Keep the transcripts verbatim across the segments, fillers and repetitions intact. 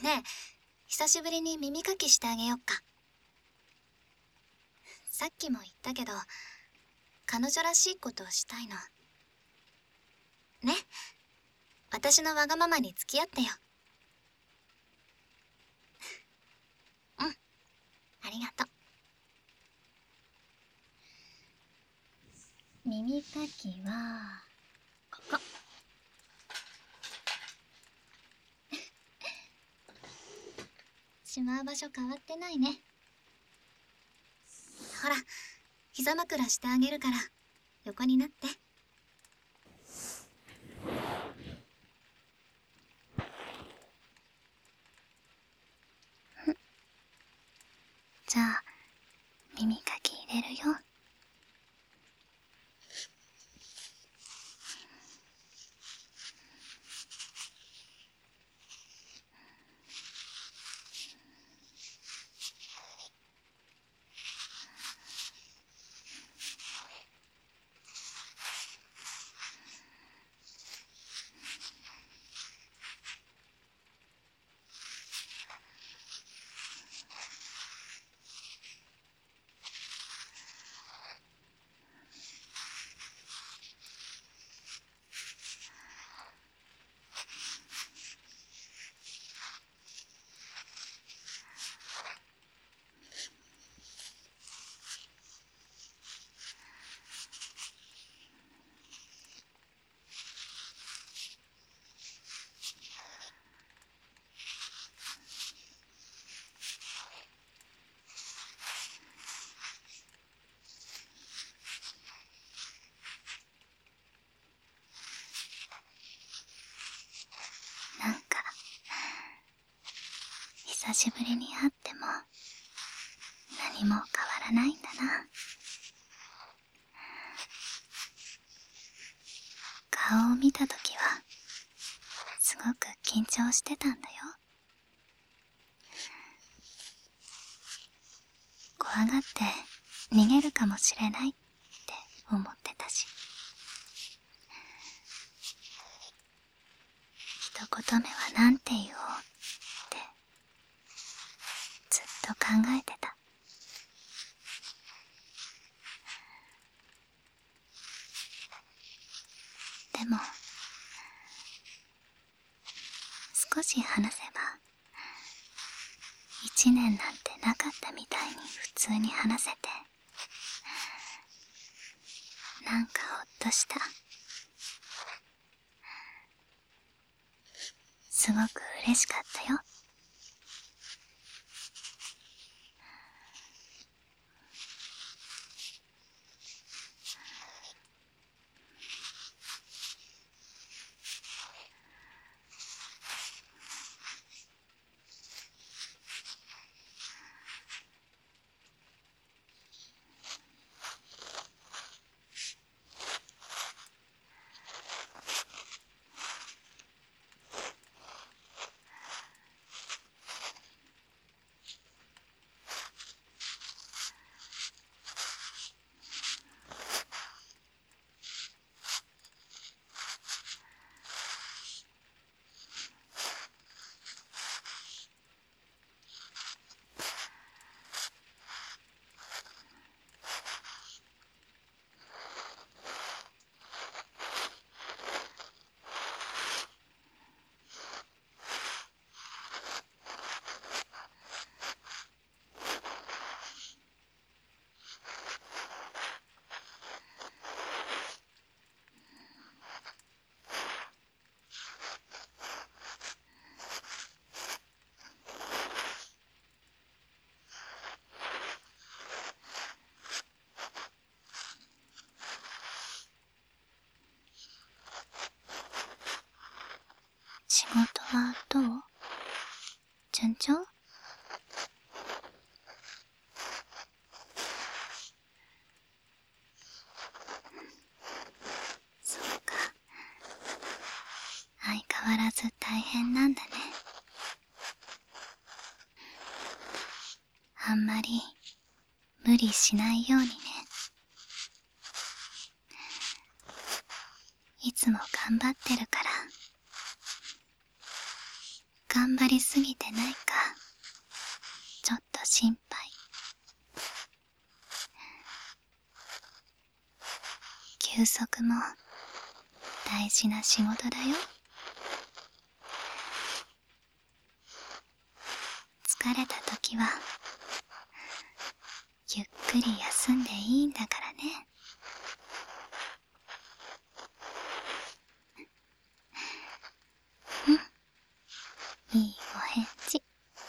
ねえ、久しぶりに耳かきしてあげよっか。さっきも言ったけど、彼女らしいことをしたいの。ね、私のわがままに付き合ってよ。うん、ありがとう。耳かきは、ここ。しまう場所変わってないね。ほら、膝枕してあげるから、横になって。じゃあ、耳かき入れるよ。なんか、久しぶりに会っても、何も変わらないんだな。顔を見たときは、すごく緊張してたんだよ。怖がって逃げるかもしれないって思ってたし。一言目はなんて言おうってずっと考えてた。でも少し話せば一年なんてなかったみたいに普通に話せて、なんかほっとした。すごく嬉しかったよ。仕事はどう？順調？そうか。相変わらず大変なんだね。あんまり無理しないようにね。いつも頑張ってるから。 頑張りすぎてないか、ちょっと心配。休息も大事な仕事だよ。疲れた時はゆっくり休んでいいんだからね。うん、いいお返事。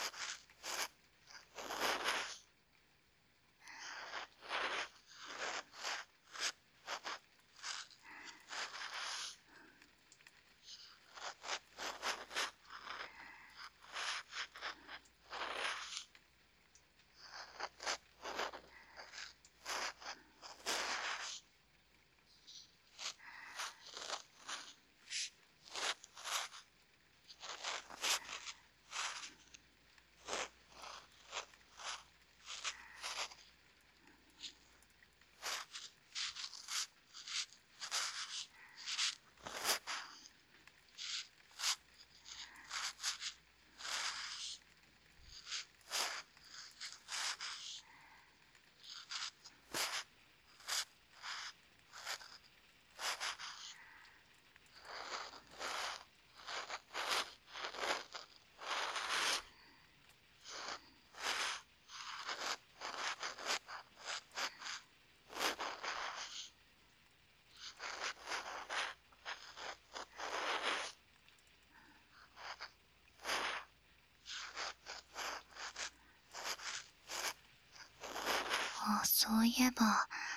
あ、そういえば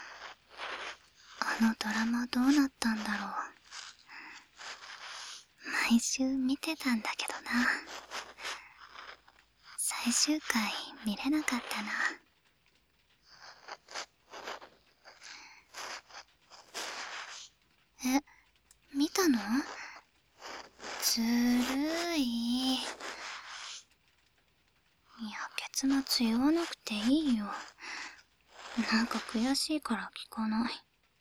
あのドラマどうなったんだろう。毎週見てたんだけどな。最終回見れなかったな。え、見たの？ずるい。いや、結末言わなくていいよ。なんか悔しいから聞かない。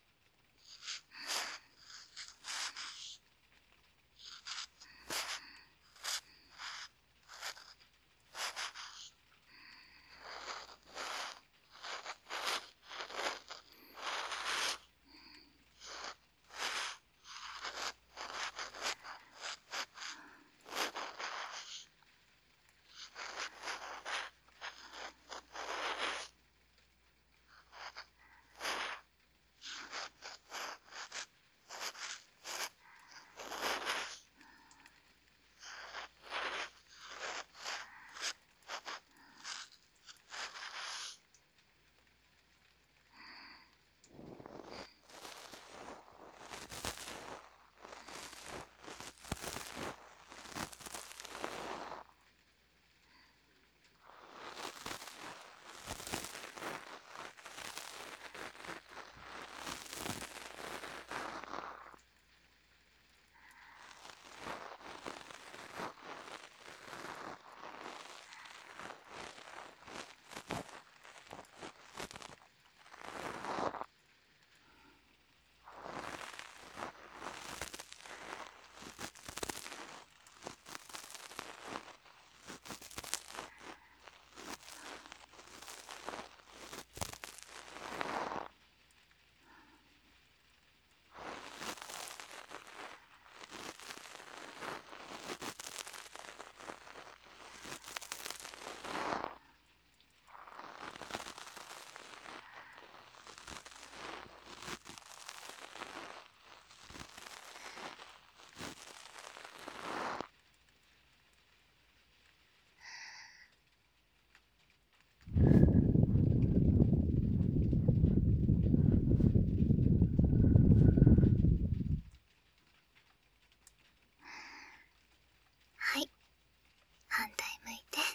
はい、反対向いて。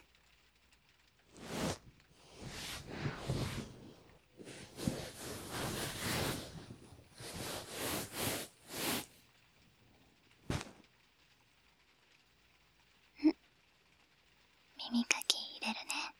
ん、耳かき入れるね。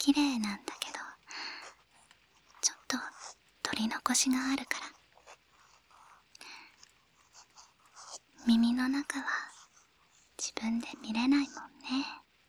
綺麗なんだけど、ちょっと取り残しがあるから。耳の中は自分で見れないもんね。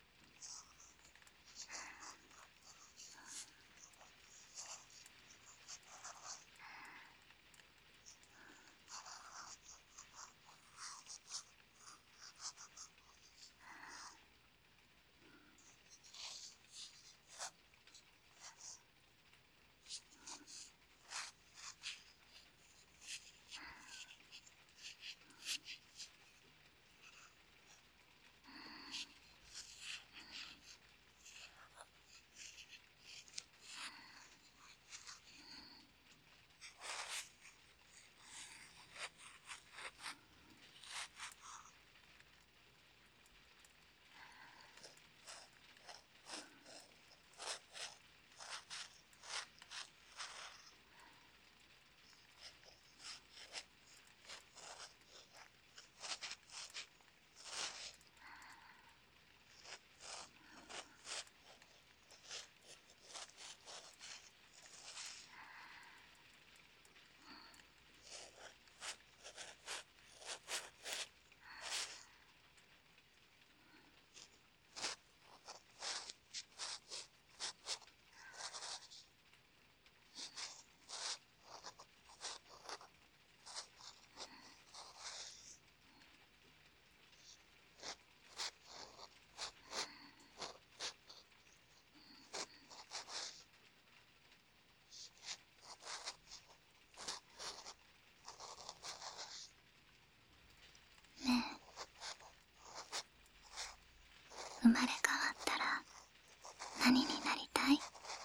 生まれ変わったら何になりたい？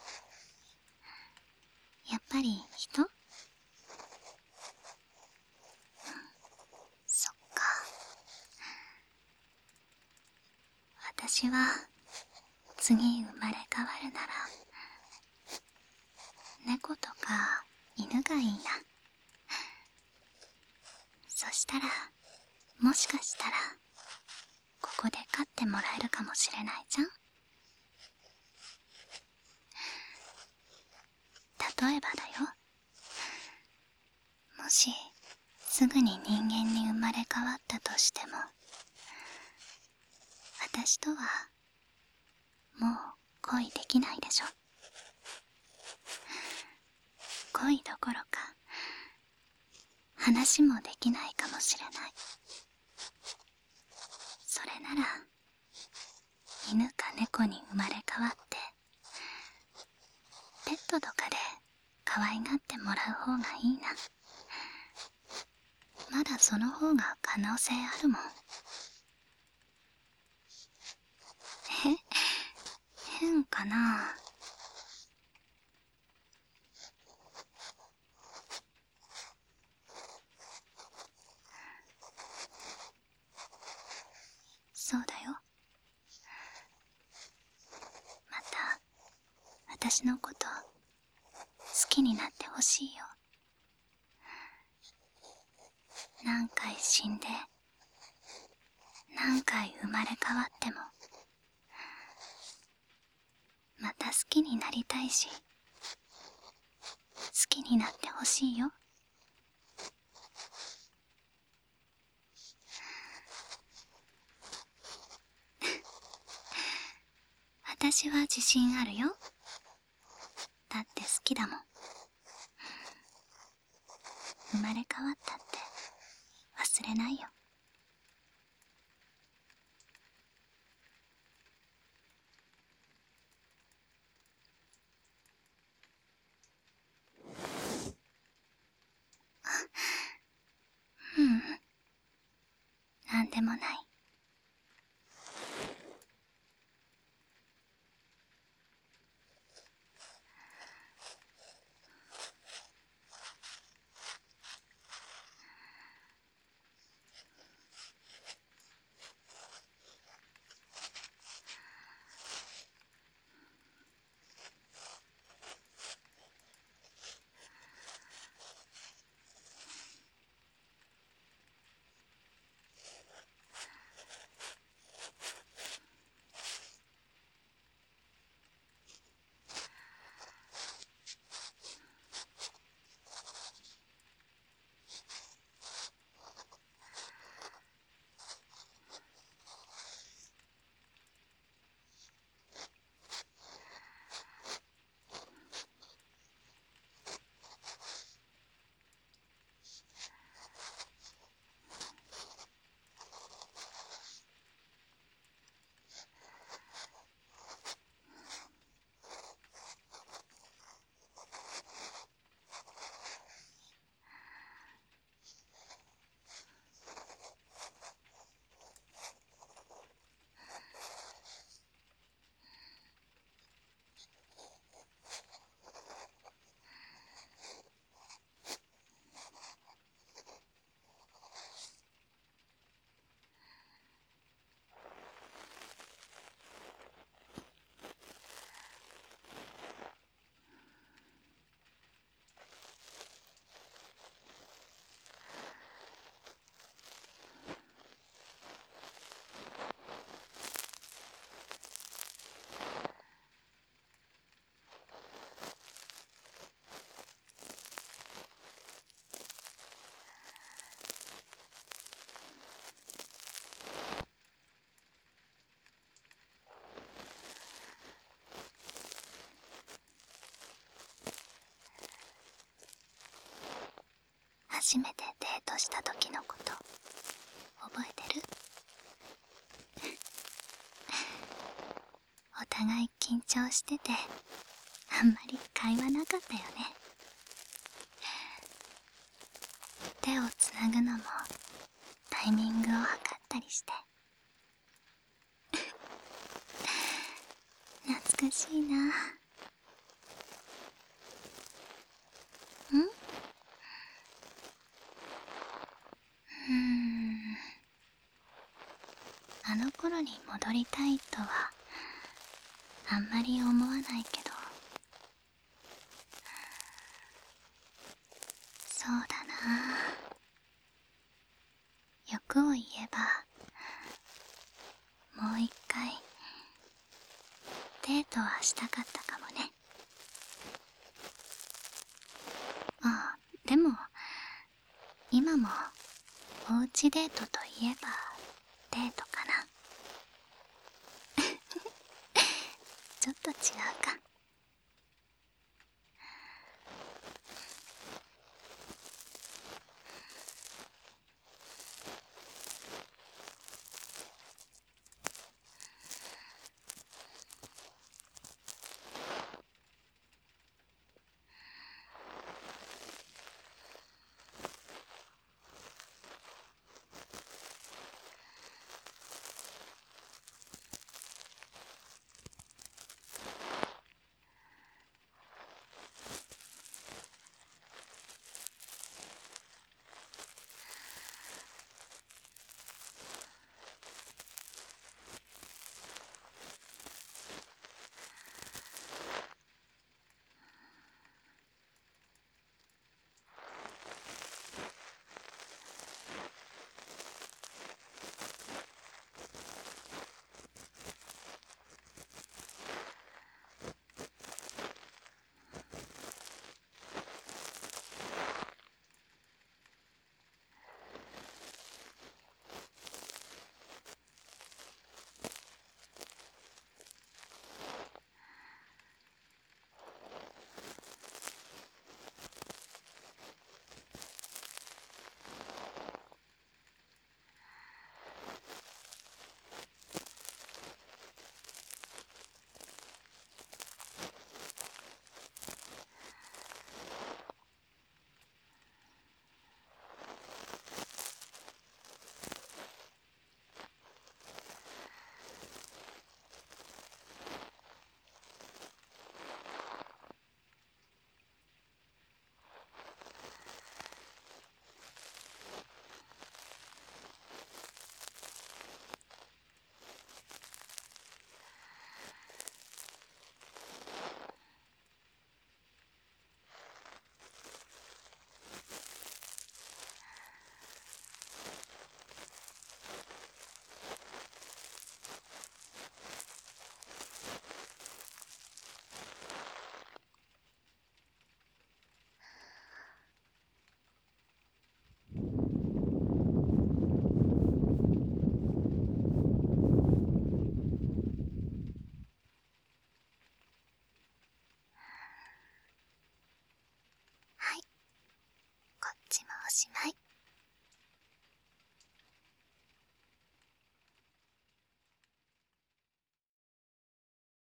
やっぱり人？そっか。私は次生まれ変わるなら猫とか犬がいいな。そしたらもしかしたらここで飼ってもらえるかもしれないじゃん。例えばだよ、もしすぐに人間に生まれ変わったとしても、私とはもう恋できないでしょ。恋どころか話もできないかもしれない。それなら犬か猫に生まれ変わってペットとかで可愛がってもらう方がいいな。まだその方が可能性あるもん。え、変かな？そうだよ。また私のこと好きになってほしいよ。何回死んで何回生まれ変わってもまた好きになりたいし、好きになってほしいよ。私は自信あるよ。だって好きだもん。生まれ変わったって忘れないよ。ううん、なんでもない。 初めてデートした時のこと覚えてる？お互い緊張しててあんまり会話なかったよね。手をつなぐのもタイミングを測ったりして。懐かしいな。ん？うーん。あの頃に戻りたいとはあんまり思わないけど、そうだな。欲を言えばもう一回デートはしたかったかもね。ああ、でも今もおうちデートといえばデートかな。ちょっと違うか。はい、こっちもおしまい。